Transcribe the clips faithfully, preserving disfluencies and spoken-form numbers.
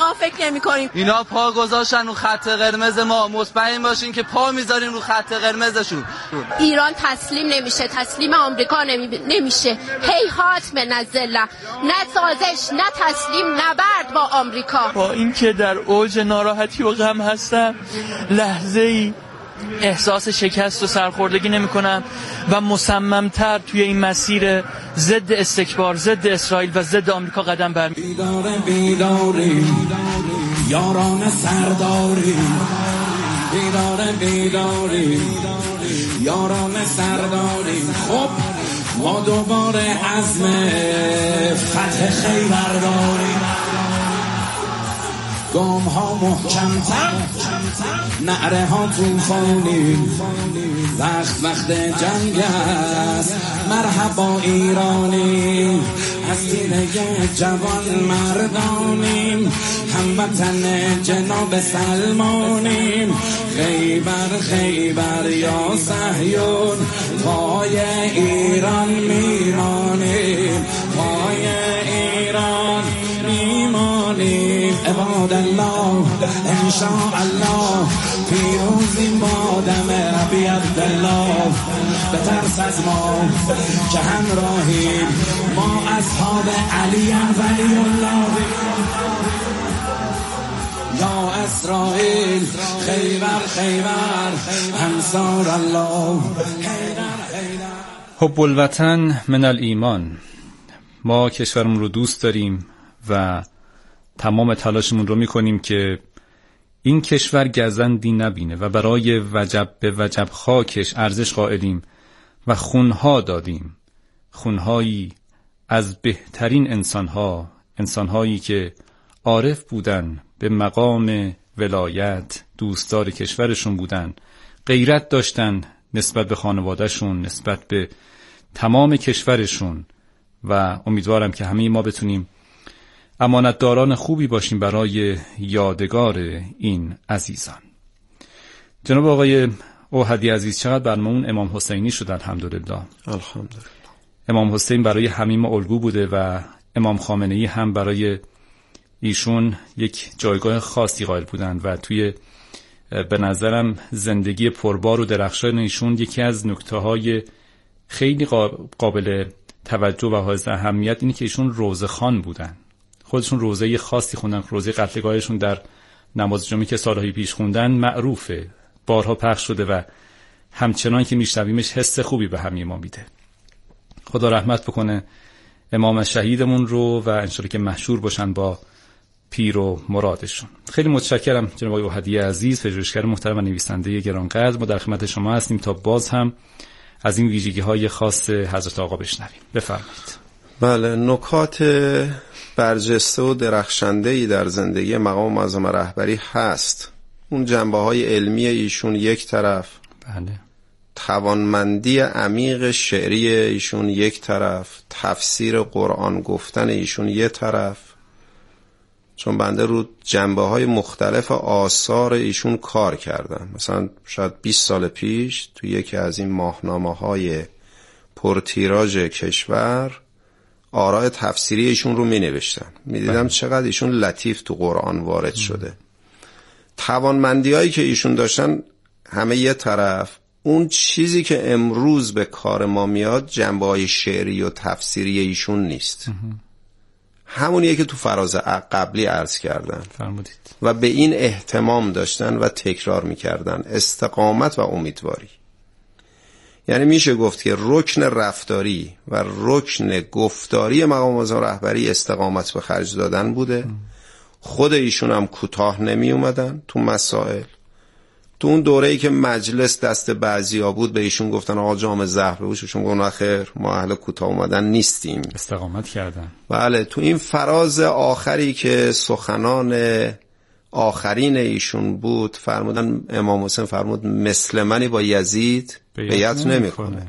ما فکر نمی‌کنیم. اینا پا گذاشتن رو خط قرمز ما، مطمئن باشین که پا میذاریم رو خط قرمزشون. ایران تسلیم نمیشه، تسلیم آمریکا نمیشه. هیهات من الذله، نه سازش، نه تسلیم، نبرد با آمریکا. با اینکه در اوج ناراحتی و غم هستم، لحظه‌ای احساس شکست و سرخوردگی نمی‌کنم و مصمم‌تر توی این مسیر ضد استکبار، ضد اسرائیل و ضد آمریکا قدم برمی‌دارم. بیداره بیداری یاران سرداری، بیداره بیداری یاران سرداری. خب ما دوباره عزم فتح خیبر داریم، گام ها محکم‌تر، نعره ها طوفانی، وقت وقت جنگ است، مرحبا ایرانی، از تیره جوان مردانیم، هموطن جناب سلمانیم، خیبر خیبر یا صهیون، پای ایران میمانیم، پای ایران میمانیم. عباد الله انشاءالله پیروزیم با دم ابی عبدالله، بترس از ما که همراهیم، ما اصحاب علی ولی الله. یا اسرائیل خیبر خیبر انصار الله. حب الوطن من الایمان. ما کشورمون رو دوست داریم و تمام تلاشمون رو میکنیم که این کشور گزندی نبینه و برای وجب به وجب خاکش ارزش قائلیم و خونها دادیم، خونهایی از بهترین انسانها، انسانهایی که عارف بودن، به مقام ولایت دوستدار کشورشون بودن، غیرت داشتن نسبت به خانوادهشون، نسبت به تمام کشورشون و امیدوارم که همه ما بتونیم امانتداران خوبی باشیم برای یادگار این عزیزان. جناب آقای اوحدی عزیز، چقدر برمون امام حسینی شد الحمدلله. الحمدلله. امام حسین برای همه ما الگو بوده و امام خامنه‌ای هم برای ایشون یک جایگاه خاصی قائل بودند و توی به نظرم زندگی پربار و درخشان ایشون یکی از نکته‌های خیلی قابل توجه و حائز اهمیت اینه که ایشون روزخوان بودن. خودشون روزه خاصی خوندن، روزه قتلگاهشون در نماز جمعه که سالهای پیش خوندن معروفه، بارها پخش شده و همچنان که میشنویمش حس خوبی به همه ما میده. خدا رحمت بکنه امام شهیدمون رو و انشالله که محشور باشن با پیر و مرادشون. خیلی متشکرم جناب آقای اوحدی عزیز، پژوهشگر محترم و نویسنده گرانقدر. ما در خدمت شما هستیم تا باز هم از این ویژگی‌های خاص حضرت آقا بشنویم. بفرمایید. بله، نکات برجسته و درخشنده‌ای در زندگی مقام معظم رهبری هست. اون جنبه‌های علمی ایشون یک طرف، بله، توانمندی عمیق شعری ایشون یک طرف، تفسیر قرآن گفتن ایشون یک طرف، چون بنده رو جنبه‌های مختلف آثار ایشون کار کردم. مثلا شاید بیست سال پیش تو یکی از این ماهنامه‌های پرتیراژ کشور آراء تفسیری ایشون رو می نوشتم، می دیدم چقدر ایشون لطیف تو قرآن وارد شده. توانمندی هایی که ایشون داشتن همه یه طرف، اون چیزی که امروز به کار ما میاد جنبه های شعری و تفسیری ایشون نیست، همونیه که تو فراز قبلی عرض کردن فرمودید و به این اهتمام داشتن و تکرار میکردن، استقامت و امیدواری. یعنی میشه گفت که رکن رفتاری و رکن گفتاری مقام معظم رهبری استقامت به خرج دادن بوده. خود ایشون هم کوتاه نمی اومدن تو مسائل. تو اون دوره‌ای که مجلس دست بعضیا بود به ایشون گفتن آقا جام زهر بپوش، ایشون گفتن خیر ما اهل کوتاه اومدن نیستیم، استقامت کردن. بله، تو این فراز آخری که سخنان آخرین ایشون بود فرمودن، امام حسین فرمود مثل منی با یزید بیعت نمیکنه.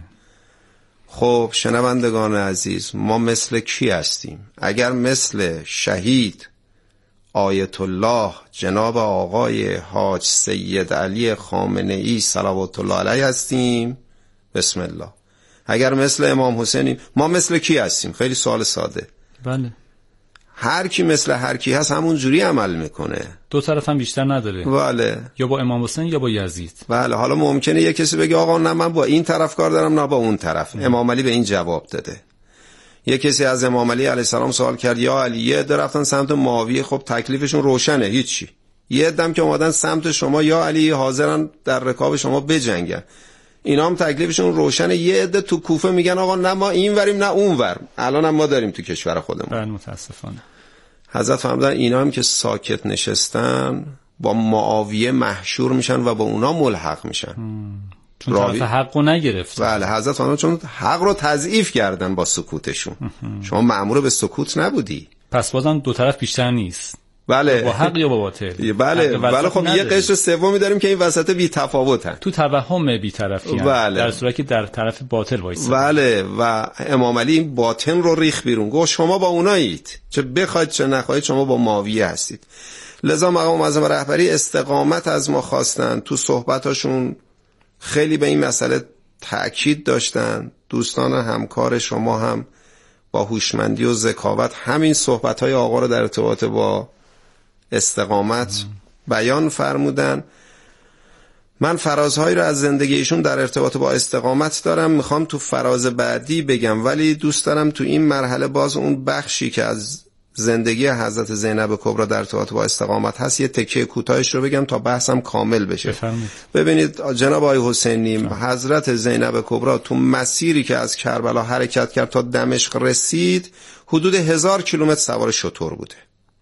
خب شنوندگان عزیز، ما مثل کی هستیم؟ اگر مثل شهید آیت الله جناب آقای حاج سید علی خامنه‌ای صلوات الله علیه هستیم، بسم الله. اگر مثل امام حسینیم، ما مثل کی هستیم؟ خیلی سوال ساده. بله. هر کی مثل هر کی هست همون جوری عمل میکنه، دو طرف هم بیشتر نداره. بله، یا با امام حسین یا با یزید. بله. حالا ممکنه یه کسی بگه آقا نه من با این طرف کار دارم نه با اون طرف. ام. امام علی به این جواب داده. یه کسی از امام علی علیه السلام سوال کرد یا علی، یه عده رفتن سمت معاویه، خب تکلیفشون روشنه هیچی. یه عده‌ام که اومدن سمت شما یا علی حاضرن در رکاب شما بجنگن، اینا هم تکلیفشون روشنه. یه عده تو کوفه میگن آقا نه ما این وریم نه اون ور. الان هم ما داریم تو کشور خودمون. بله متاسفانه. حضرت فرمودن اینا هم که ساکت نشستن با معاویه محشور میشن و با اونا ملحق میشن. چون طرف حقو نگرفت. بله، حضرت فرمودن چون حق رو تضعیف کردن با سکوتشون. شما مأمور به سکوت نبودی. پس بازم دو طرف بیشتر نیست. بله، با حق یا با باطل. بله بله. خب یه قشر سومی داریم که این وسط بی تفاوتن، تو توهم بی طرفی. بله. در صورتی که در طرف باطل وایسن. بله. و امام علی این باطن رو ریخ بیرون، گفت شما با اونایید، چه بخواید چه نخواید شما با معاویه هستید. لذا مقام معظم رهبری استقامت از ما خواستن. تو صحبتاشون خیلی به این مسئله تأکید داشتن. دوستان همکار شما هم با هوشمندی و ذکاوت همین صحبت‌های آقا رو در ارتباط با استقامت بیان فرمودن. من فرازهایی رو از زندگی ایشون در ارتباط با استقامت دارم، میخوام تو فراز بعدی بگم، ولی دوست دارم تو این مرحله باز اون بخشی که از زندگی حضرت زینب کبری در ارتباط با استقامت هست یه تکه کوتاهش رو بگم تا بحثم کامل بشه. بفرمید. ببینید جناب آقای حسینی، حضرت زینب کبری تو مسیری که از کربلا حرکت کرد تا دمشق رسید حدود هزار کیلومتر سوار شتر بوده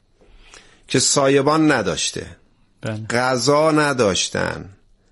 که سایبان نداشته، بله. غذا نداشتن.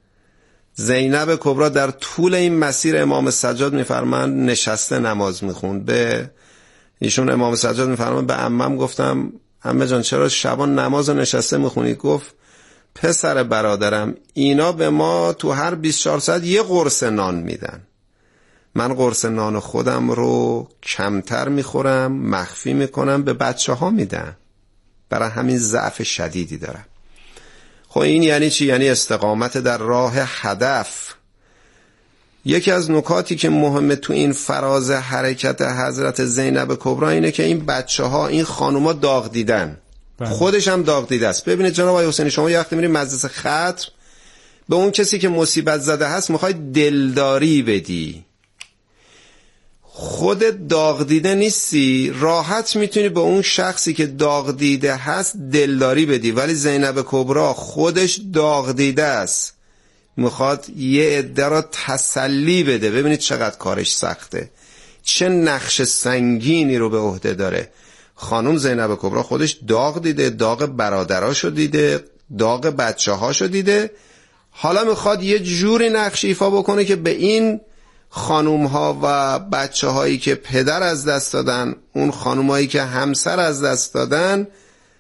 زینب کبری در طول این مسیر امام سجاد میفرمند نشسته نماز میخوند. به ایشون امام سجاد میفرمند به عمم گفتم عمه جان چرا شبان نماز نشسته میخونی؟ گفت پسر برادرم اینا به ما تو هر بیست و چهار ساعت یه قرص نان میدن، من قرص نان خودم رو کمتر میخورم، مخفی میکنم، به بچه ها میدم، برای همین ضعف شدیدی دارم. خب این یعنی چی؟ یعنی استقامت در راه هدف. یکی از نکاتی که مهمه تو این فراز حرکت حضرت زینب کبری اینه که این بچه ها، این خانوما داغ دیدن. بله. خودش هم داغ دیده است. ببینید جناب آقای حسینی، شما یه وقتی میری مجلس ختم به اون کسی که مصیبت زده هست میخوای دلداری بدی، خودت داغ دیده نیستی، راحت میتونی به اون شخصی که داغ دیده هست دلداری بدی. ولی زینب کبری خودش داغ دیده است، میخواد یه عده را تسلی بده. ببینید چقدر کارش سخته، چه نقش سنگینی رو به عهده داره. خانم زینب کبری خودش داغ دیده، داغ برادراشو دیده، داغ بچه هاشو دیده، حالا میخواد یه جوری نقش ایفا بکنه که به این خانوم ها و بچه هایی که پدر از دست دادن، اون خانوم هایی که همسر از دست دادن،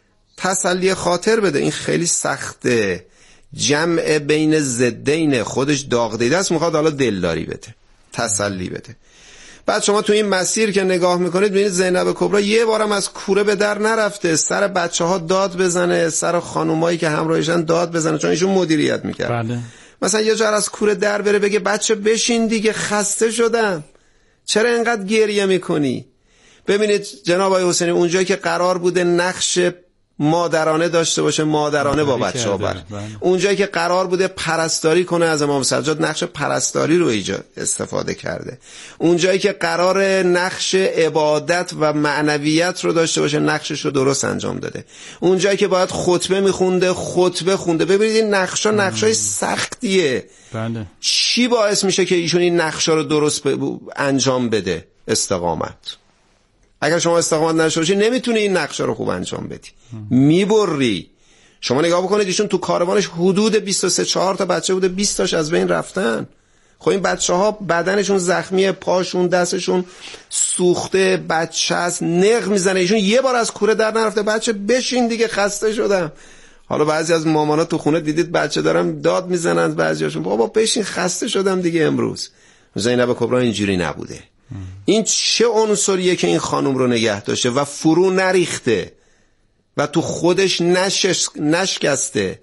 تسلی خاطر بده. این خیلی سخته، جمع بین ضدین. خودش داغ دیده است، میخواد حالا دلداری بده، تسلی بده. بعد شما تو این مسیر که نگاه میکنید ببینید زینب کبری یه بارم از کوره به در نرفته، سر بچه ها داد بزنه، سر خانومایی که همراهشن داد بزنه، چون ایشون مدیریت میکرد. بله. مثلا یه جور از کوره در بره بگه بچه بشین دیگه، خسته شدم، چرا اینقدر گریه میکنی؟ ببینید جناب آقای حسینی، اونجایی که قرار بوده نقش مادرانه داشته باشه، مادرانه با بچه ها بر. اونجایی که قرار بوده پرستاری کنه، از امام سجاد نقش پرستاری رو ایجاد استفاده کرده. اونجایی که قرار نقش عبادت و معنویت رو داشته باشه، نقشش رو درست انجام داده. اونجایی که باید خطبه میخونده، خطبه خونده. ببینید این نقشا نقشای سختیه. بله. چی باعث میشه که ایشون این نقشا رو درست انجام بده؟ استقامت. اگر شما استقامت نشته باشی نمیتونی این نقشه رو خوب انجام بدی، میبری. شما نگاه بکنید ایشون تو کاروانش حدود بیست و سه چهار تا بچه بوده، بیست تاش از بین رفتن. خب این بچه ها بدنشون زخمیه، پاشون دستشون سوخته، بچه از نق میزنه، ایشون یه بار از کوره در نرفته بچه بشین دیگه خسته شدم. حالا بعضی از مامانا تو خونه دیدید بچه دارن داد میزنن، بعضیاشون بابا بشین خسته شدم دیگه امروز. زینب کبری اینجوری نبوده. این چه عنصریه که این خانم رو نگه داشته و فرو نریخته و تو خودش نشش نشکسته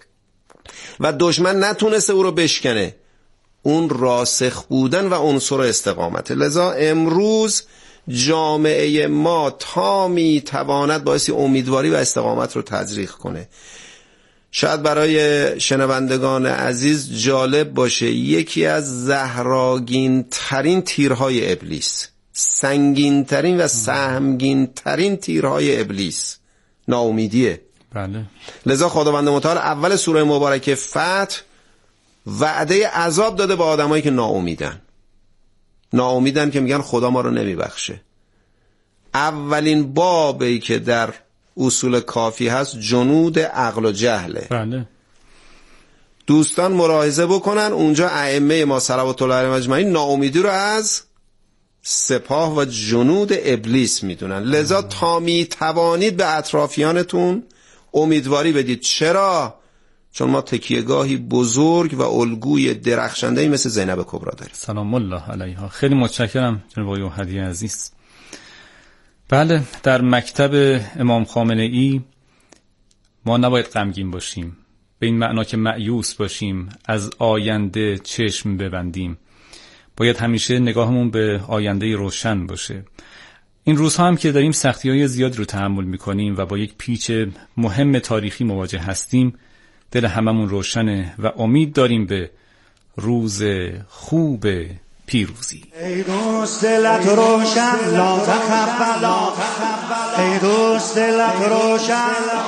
و دشمن نتونسته او رو بشکنه؟ اون راسخ بودن و عنصر استقامت. لذا امروز جامعه ما تا می تواند باعث امیدواری و استقامت رو تزریق کنه. شاید برای شنوندگان عزیز جالب باشه، یکی از زهراگین ترین تیرهای ابلیس، سنگین ترین و سهمگین ترین تیرهای ابلیس ناامیدیه. بله. لذا خداوند متعال اول سوره مبارکه فتح وعده عذاب داده به آدمایی که ناامیدن. ناامیدن که میگن خدا ما رو نمیبخشه. اولین بابی که در اصول کافی هست جنود عقل و جهله. بله. دوستان ملاحظه بکنن اونجا ائمه ما صلوات الله علیهم اجمعین ناامیدی رو از سپاه و جنود ابلیس میدونن. لذا تا می توانید به اطرافیانتون امیدواری بدید. چرا؟ چون ما تکیهگاهی بزرگ و الگوی درخشنده‌ای مثل زینب کبرا داریم. سلام الله علیها. خیلی متشکرم جناب آقای احدی عزیز. بله، در مکتب امام خامنه‌ای ما نباید غمگین باشیم، به این معنا که مأیوس باشیم، از آینده چشم ببندیم. باید همیشه نگاهمون به آینده روشن باشه. این روزها هم که داریم سختی‌های زیاد رو تحمل می‌کنیم و با یک پیچ مهم تاریخی مواجه هستیم، دل هممون روشنه و امید داریم به روز خوب پیروزی. ای دوست دلت روشن لا تخف، ای دوست دلت روشن،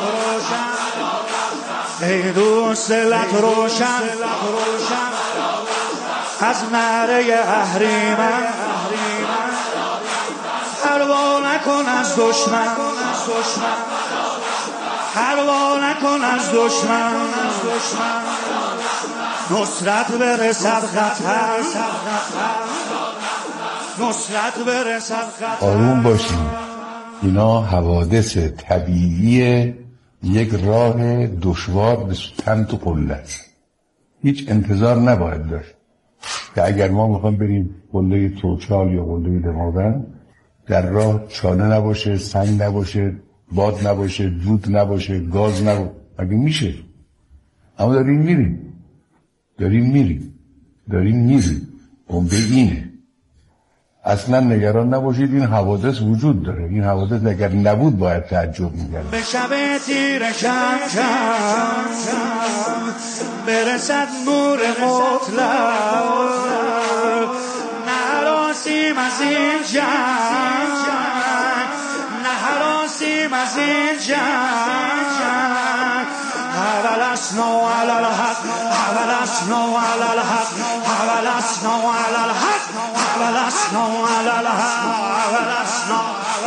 ای دوست دلت روشن از نعره اهریمن، پروا نکن از دشمن، پروا نکن از دشمن، نصرت برسد خطر، نصرت برسد خطر. آروم باشیم، اینا حوادث طبیعی یک راه دشوار به سمت قلت. هیچ انتظار نباید داشت که اگر ما میخوایم بریم قله توچال یا قله دماوند در راه چاله نباشه، سنگ نباشه، باد نباشه، دود نباشه، گاز نباشه. مگه میشه؟ اما داریم میریم داریم میریم داریم میریم اون به اینه. اصلا نگران نباشید، این حوادث وجود داره. این حوادث اگر نبود باید تعجب می‌کرد. به شب تیر کم کم برسد نور مطلق، نهراسیم از این جنگ، نهراسیم از این جنگ. اول اسنو علی الحق، اول اسنو علی الحق، اول اسنو علی الحق، اول اسنو علی الحق، اول اسنو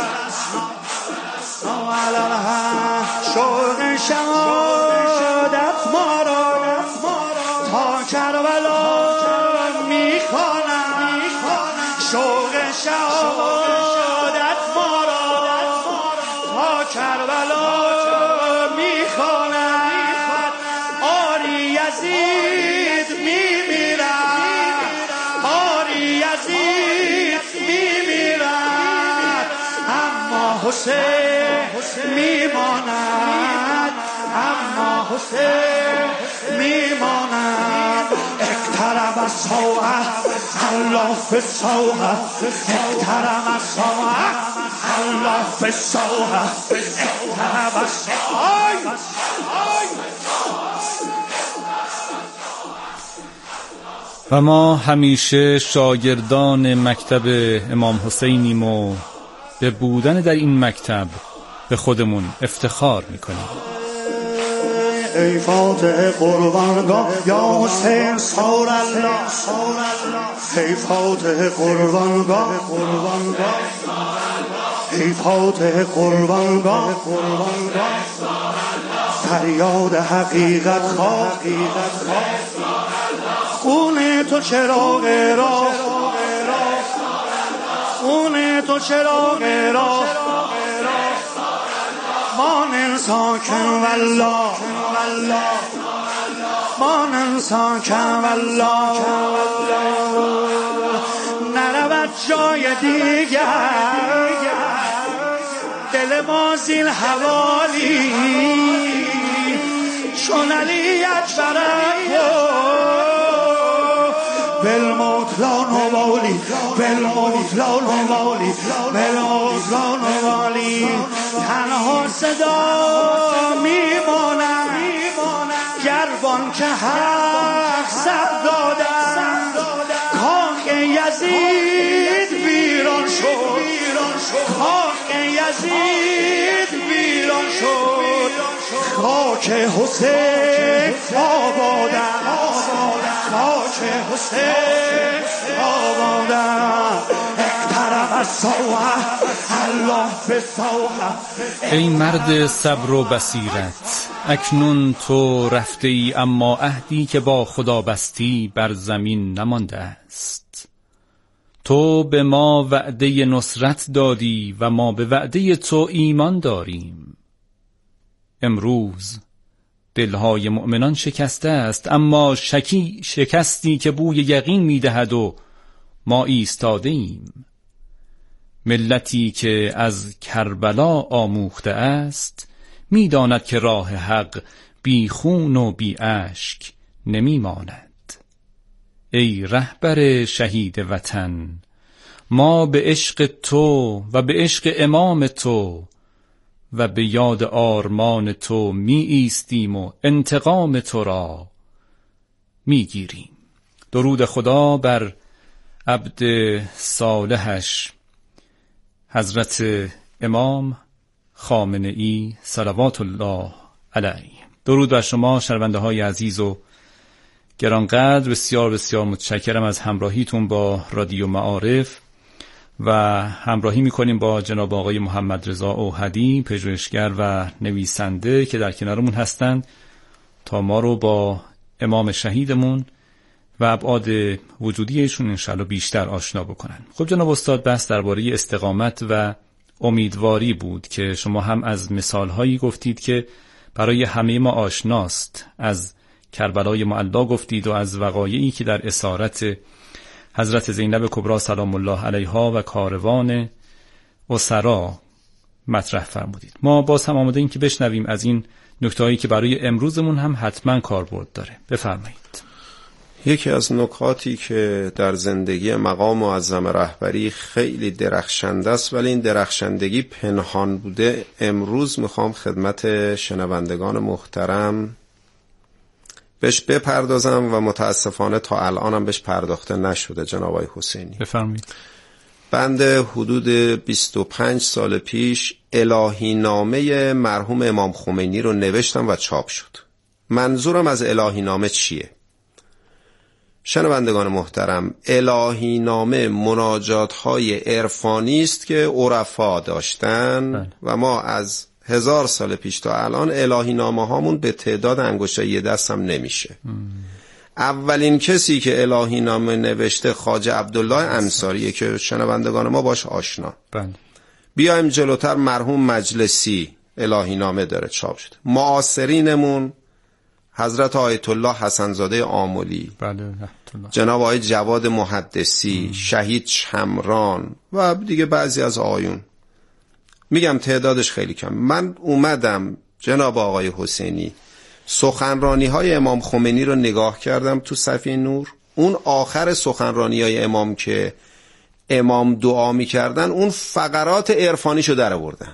علی الحق. شوق شهادت ما را تا کربلا میخوانم، شوق شهادت ما را تا کربلا میخوانم. آری یزید میمیرد، آری یزید میمیرد، اما حسین میماند، اما حسین میماند. اقترب الساعة الله فی الساعة، اقترب الساعة الله فی الساعة، اقترب الساعة. و ما همیشه شاگردان مکتب امام حسینیم و به بودن در این مکتب به خودمون افتخار میکنیم. ای فاتح قربانگاه یا حسین سار الله، ای فاتح قربانگاه، ای فاتح قربانگاه، فریاد حقیقت خواه، خون تو چراغ راه، خون تو چراغ راه. من ساکن والله، من ساکن والله، نرود جای دیگر دل ما زین حوالی، چون علی اکبر بالموت لا نبالی، بالموت لا نبالی، بانوالی تنها صدا میمانم گربان که حق سب دادن خاک یزید ویران شد خاک یزید ویران شد خاک حسین آبادم خاک حسین آبادم اقترب الساعه الله بالساعه. ای مرد صبر و بصیرت، اکنون تو رفته ای اما عهدی که با خدا بستی بر زمین نمانده است. تو به ما وعده نصرت دادی و ما به وعده تو ایمان داریم. امروز دلهای مؤمنان شکسته است، اما شکی شکستی که بوی یقین میدهد و ما ایستاده ایم. ملتی که از کربلا آموخته است میداند که راه حق بی خون و بی اشک نمی ماند. ای رهبر شهید وطن، ما به عشق تو و به عشق امام تو و به یاد آرمان تو می ایستیم و انتقام تو را می گیریم. درود خدا بر عبد صالحش حضرت امام خامنه ای صلوات الله علیه. درود بر شما شنونده های عزیز و گرانقدر. بسیار بسیار متشکرم از همراهیتون با رادیو معارف و همراهی میکنیم با جناب آقای محمد رضا اوحدی، پژوهشگر و نویسنده که در کنارمون هستند تا ما رو با امام شهیدمون و ابعاد وجودی ایشون انشالله بیشتر آشنا بکنن. خب جناب استاد، بحث درباره استقامت و امیدواری بود که شما هم از مثالهایی گفتید که برای همه ما آشناست. از کربلای معلا گفتید و از وقایعی که در اسارت حضرت زینب کبری سلام الله علیها و کاروان اسرا مطرح فرمودید. ما باز هم آماده ایم که بشنویم از این نکتهایی که برای امروزمون هم حتما کاربرد داره. بفرمایید. یکی از نکاتی که در زندگی مقام معظم رهبری خیلی درخشنده است ولی این درخشندگی پنهان بوده، امروز میخوام خدمت شنوندگان محترم بهش بپردازم و متاسفانه تا الانم بهش پرداخته نشده. جناب آقای حسینی بفرمایید. بنده حدود بیست و پنج سال پیش الهی نامه مرحوم امام خمینی رو نوشتم و چاپ شد. منظورم از الهی نامه چیه؟ شنوندگان محترم، الهی نامه مناجات های عرفانی است که عرفا داشتن بله. و ما از هزار سال پیش تا الان الهی نامه هامون به تعداد انگشتای یه دست هم نمیشه. ام. اولین کسی که الهی نامه نوشته خواجه عبدالله انصاریه که شنوندگان ما باش آشنا. بله. بیایم جلوتر، مرحوم مجلسی الهی نامه داره چاپ شده. معاصرینمون حضرت آیت الله حسنزاده آملی، بله، جناب آقای جواد محدثی، ام. شهید شمران و دیگه بعضی از آقایون، میگم تعدادش خیلی کم. من اومدم جناب آقای حسینی سخنرانی های امام خمینی رو نگاه کردم تو صفحه نور. اون آخر سخنرانی های امام که امام دعا میکردن اون فقرات عرفانیشو در آوردن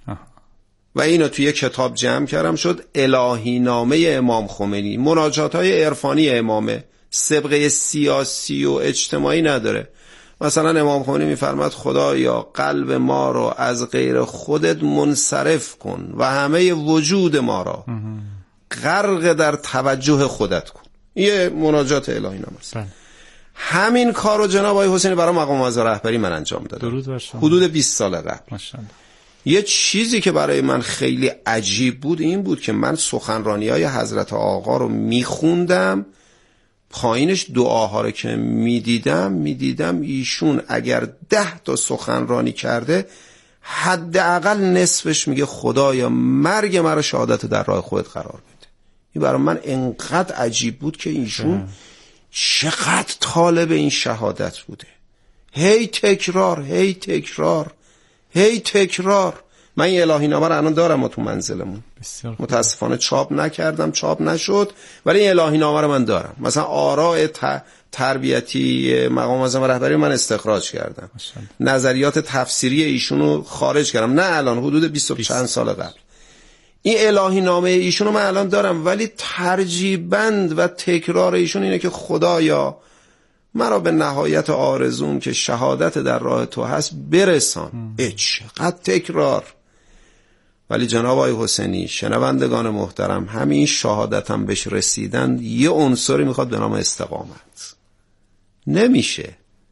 و اینو توی یک کتاب جمع کردم، شد الهی نامه امام خمینی. مناجات های عرفانی امامه، سابقه سیاسی و اجتماعی نداره. مثلا امام خمینی میفرماد خدایا قلب ما رو از غیر خودت منصرف کن و همه وجود ما را غرق در توجه خودت کن. یه مناجات الهی نامه است. همین کارو جناب آقای حسینی برای مقام معظم رهبری من انجام دادم حدود بیست سال قبل. ماشاءالله. یه چیزی که برای من خیلی عجیب بود این بود که من سخنرانی‌های حضرت آقا رو میخوندم، پایینش دعاها رو که میدیدم میدیدم ایشون اگر ده تا سخنرانی کرده حداقل نصفش میگه خدایا مرگ مرا شهادت در راه خودت قرار بده. این برای من انقدر عجیب بود که ایشون چقدر طالب این شهادت بوده. هی تکرار هی تکرار هی تکرار. من این الهی نامه رو الان دارم تو منزلمون، متاسفانه چاپ نکردم، چاپ نشد، ولی این الهی نامه رو من دارم. مثلا آراء ت... تربیتی مقام معظم رهبری من استخراج کردم، نظریات تفسیری ایشونو خارج کردم، نه الان، حدود بیست و چند سال قبل. این الهی نامه ایشونو من الان دارم، ولی ترجیبند و تکرار ایشون اینه که خدایا مرا به نهایت آرزوم که شهادت در راه تو هست برسان. چقدر تکرار. ولی جناب آقای حسینی، شنوندگان محترم، همین شهادتم بهش رسیدن یه عنصری میخواد به نام استقامت. نمیشه.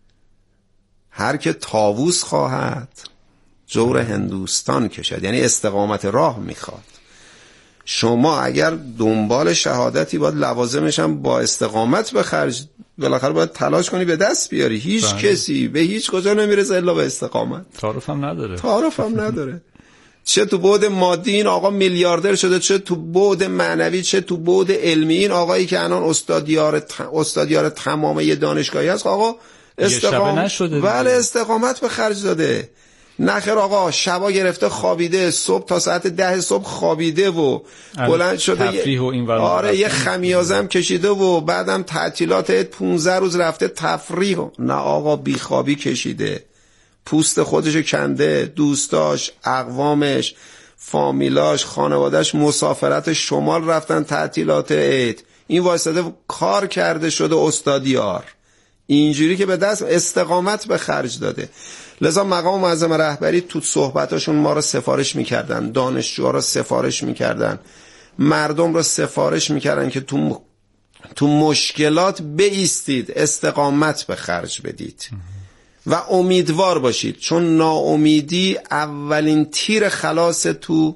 هر که طاووس خواهد جور هندوستان کشد، یعنی استقامت راه میخواد. شما اگر دنبال شهادتی باید لوازمش هم با استقامت به خرج، بالاخره باید تلاش کنی به دست بیاری. هیچ بله. کسی به هیچ کجا نمیرسه الا به استقامت. تعارف هم نداره. تعارف هم نداره. چه تو بعد مادی این آقا میلیاردر شده، چه تو بعد معنوی، چه تو بعد علمی این آقایی که الان استادیار ت... استادیار تمام دانشگاهی هست، آقا استقامت نشده. بله استقامت به خرج داده. نخیر آقا شبا گرفته خوابیده، صبح تا ساعت ده صبح خوابیده و بلند شده، و این آره یه خمیازم کشیده و بعدم تعطیلات پونزده روز رفته تفریح. نه آقا بیخوابی کشیده، پوست خودشو کنده، دوستاش، اقوامش، فامیلاش، خانوادهش مسافرت شمال رفتن تعطیلات عید، این واسطه کار کرده شده استادیار، اینجوری که به دست استقامت به خرج داده. لذا مقام معظم رهبری تو صحبتاشون ما رو سفارش میکردن، دانشجوها رو سفارش میکردن، مردم رو سفارش میکردن که تو تو مشکلات بایستید، استقامت به خرج بدید و امیدوار باشید، چون ناامیدی اولین تیر خلاص تو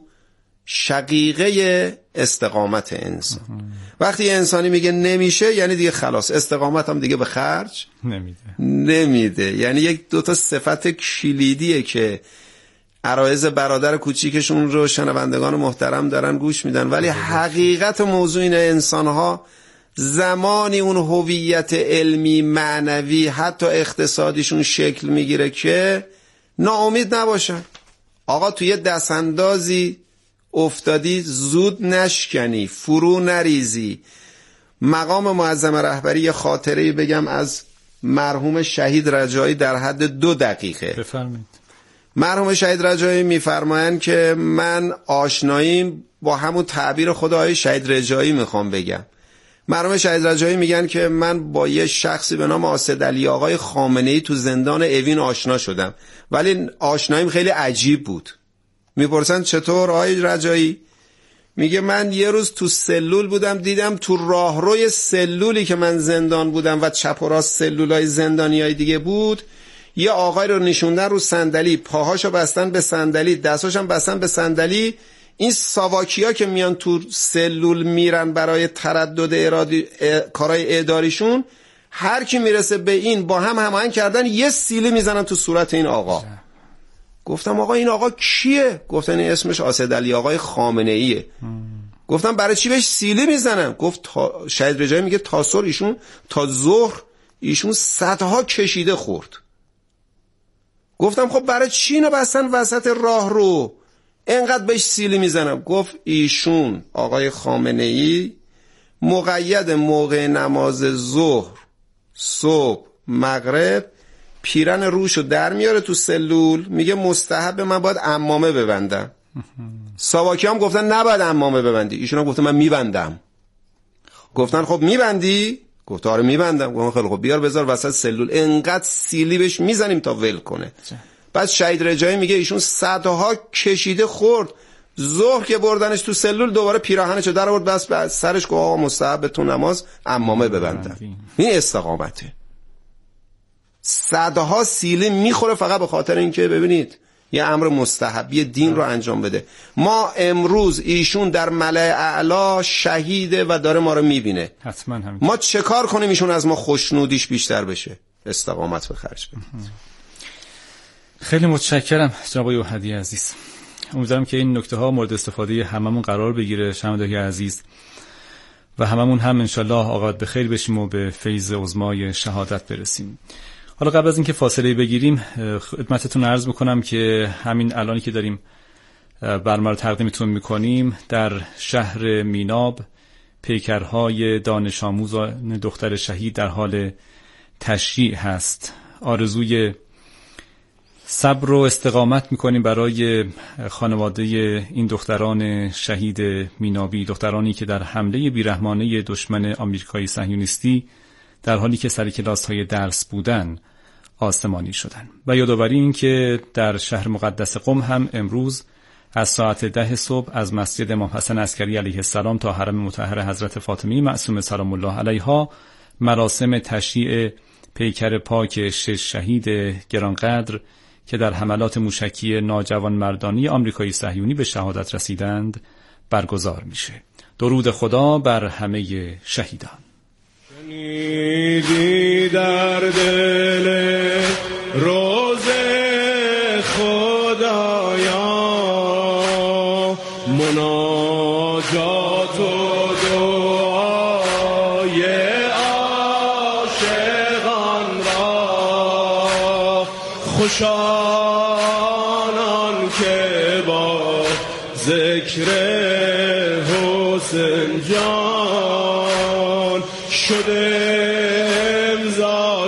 شقیقه استقامت انسان. وقتی انسانی میگه نمیشه یعنی دیگه خلاص، استقامت هم دیگه به خرج نمیده نمیده یعنی یک دوتا صفت کلیدیه که عرایض برادر کوچیکشون رو شنوندگان محترم دارن گوش میدن، ولی حقیقت موضوع این انسانها زمانی اون هویت علمی، معنوی، حتی اقتصادیشون شکل میگیره که ناامید نباشن. آقا توی دستاندازی افتادی زود نشکنی، فرو نریزی. مقام معظم رهبری یه خاطره‌ای بگم از مرحوم شهید رجایی در حد دو دقیقه. بفرمایید. مرحوم شهید رجایی میفرمایند که من آشناییم با همون تعبیر خدای شهید رجایی میخوام بگم. مرحوم شهید رجایی میگن که من با یه شخصی به نام آسد علی آقای خامنه‌ای تو زندان اوین آشنا شدم، ولی آشناییم خیلی عجیب بود. میپرسن چطور آقای رجایی؟ میگه من یه روز تو سلول بودم، دیدم تو راهروی سلولی که من زندان بودم و چپ و راست سلولای زندانیای دیگه بود، یه آقای رو نشوندن رو صندلی، پاهاشو بستن به صندلی، دستاشم بستن به صندلی. این ساواکیا که میان تو سلول میرن برای تردد ارادی اه، کارهای اداریشون، هر کی میرسه به این با هم هماهنگ کردن یه سیلی میزنن تو صورت این آقا. گفتم آقا این آقا کیه؟ گفتن این اسمش آسد علی آقای خامنه‌ایه. گفتم برای چی بهش سیلی میزنن؟ گفت تا... شهید رجایی میگه تا صبح ایشون تا ظهر ایشون صدها کشیده خورد. گفتم خب برای چی اینو بستن وسط راه رو اینقدر بهش سیلی میزنم؟ گفت ایشون آقای خامنه‌ای مقید موقع نماز ظهر، صبح، مغرب پیرن روشو در میاره تو سلول، میگه مستحب من باید عمامه ببندم. ساواکی هم گفتن نباید عمامه ببندی، ایشون هم گفتن من میبندم. گفتن خب میبندی؟ گفت آره میبندم. گفتن خیلی خب بیار بذار وسط سلول، انقدر سیلی بهش میزنیم تا ول کنه. بعد شهید رجایی میگه ایشون صدها کشیده خورد، ظهر که بردنش تو سلول دوباره پیراهنشو در آورد بس بعد سرش گفت آقا مستحب تو نماز عمامه ببندم. این استقامته. صدها سیلی میخوره فقط به خاطر اینکه ببینید یه امر مستحبی دین رو انجام بده. ما امروز ایشون در ملأ اعلا شهیده و داره ما رو میبینه. حتما همین. ما چه کار کنیم ایشون از ما خوشنودیش بیشتر بشه؟ استقامت به خرج بدید. خیلی متشکرم جناب یوحدی عزیز. امیدوارم که این نکته ها مورد استفاده هممون قرار بگیره شنوندگان عزیز، و هممون هم انشالله آقابت به خیر بشیم و به فیض عظمای شهادت برسیم. حالا قبل از اینکه فاصله بگیریم خدمتتون عرض بکنم که همین الانی که داریم برنامه رو تقدیمتون میکنیم در شهر میناب پیکرهای دانش آموزان دختر شهید در حال تشییع هست. آرزوی صبر و استقامت میکنیم برای خانواده این دختران شهید مینابی، دخترانی که در حمله بیرحمانه دشمن آمریکایی صهیونیستی در حالی که سر کلاس‌های درس بودن آسمانی شدند. و یادآوری این که در شهر مقدس قم هم امروز از ساعت ده صبح از مسجد امام حسن عسکری علیه السلام تا حرم مطهر حضرت فاطمه معصومه سلام الله علیها مراسم تشییع پیکر پاک شش شهید گرانقدر که در حملات موشکی ناجوانمردانه آمریکایی صهیونی به شهادت رسیدند برگزار میشه. درود خدا بر همه شهیدان. شنیدی در دل روز خدایا مناجات و دعای عاشقان را، خوشانان که با ذکر حسین جان شده امضا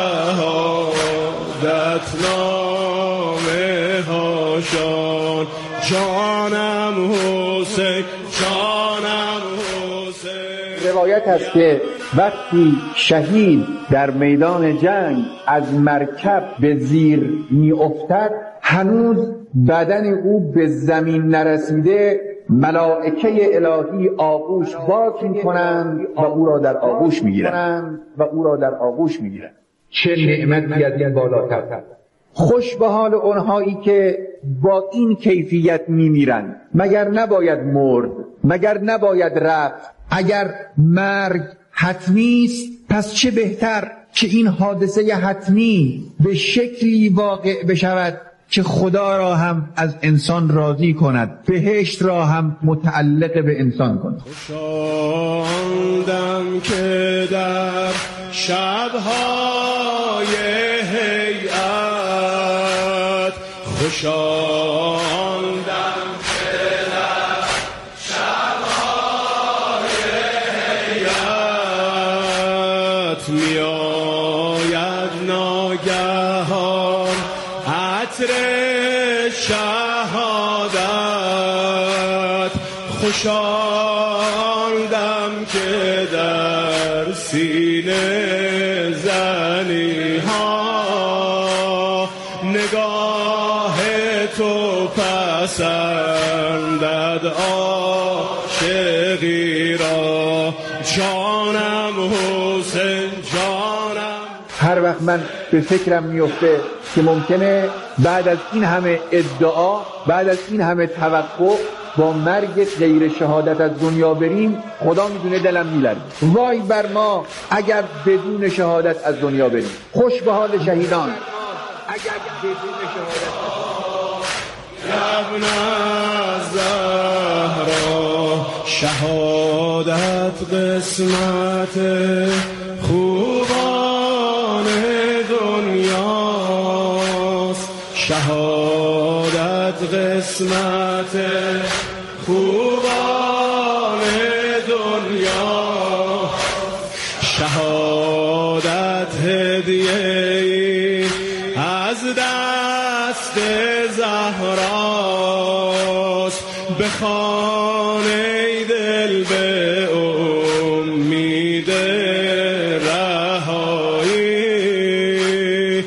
شهادت نامه هاشان. جانم حسین، جانم حسین. روایت است که وقتی شهید در میدان جنگ از مرکب به زیر می افتد، هنوز بدن او به زمین نرسیده، ملائکه الهی آغوش باز می‌کنند و او را در آغوش می‌گیرند و او را در آغوش می‌گیرند. چه نعمتی از این بالاتر. خوش به حال اونهایی که با این کیفیت می‌میرند. مگر نباید مرد؟ مگر نباید رفت؟ اگر مرگ حتمی است، پس چه بهتر که این حادثه حتمی به شکلی واقع بشود که خدا را هم از انسان راضی کند، بهشت را هم متعلق به انسان کند. خوشاندم که در شبهای هیئت، خوشاندم که در شبهای هیئت میآید ناگهان عطر شهادت. خوشاندم که در سینه زنی ها نگاه تو پسندد عاشقی را. جانم حسین، جانم. هر وقت من به فکرم میفته که ممکنه بعد از این همه ادعا، بعد از این همه توقع با مرگ غیر شهادت از دنیا بریم، خدا میدونه دلم میلرزه. وای بر ما اگر بدون شهادت از دنیا بریم. خوش به حال شهیدان اگر بدون شهادت. ابن الزهرا شهادت قسمت خوبان دنیاست. شهادت قسمت خوبان دنیا. شهادت هدیه از دست زهراست. به خانه دل به امید رهایی.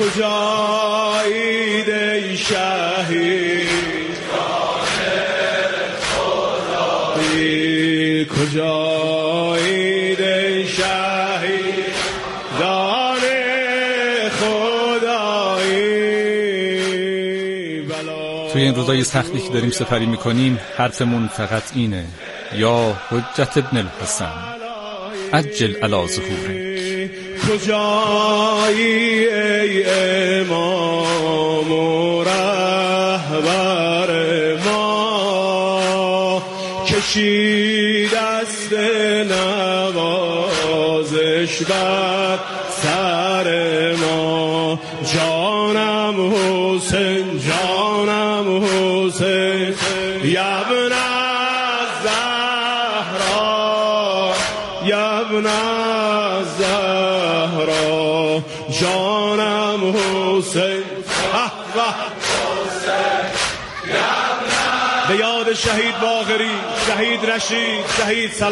کجایید ای شهید خدایی، کجایید ای شهید دان خدایی. توی این روزای سختی که داریم سپری میکنیم حرفمون فقط اینه: یا حجت ابن الحسن عجل علی ظهورک. کجایی ای امام و رهبر ما، کشی دست نوازش بر سر ما. جانم حسین، جانم حسین، ابن الزهرا یبن زهرا جانم حسین به یاد شهید باقری، شهید رشید، شهید سلام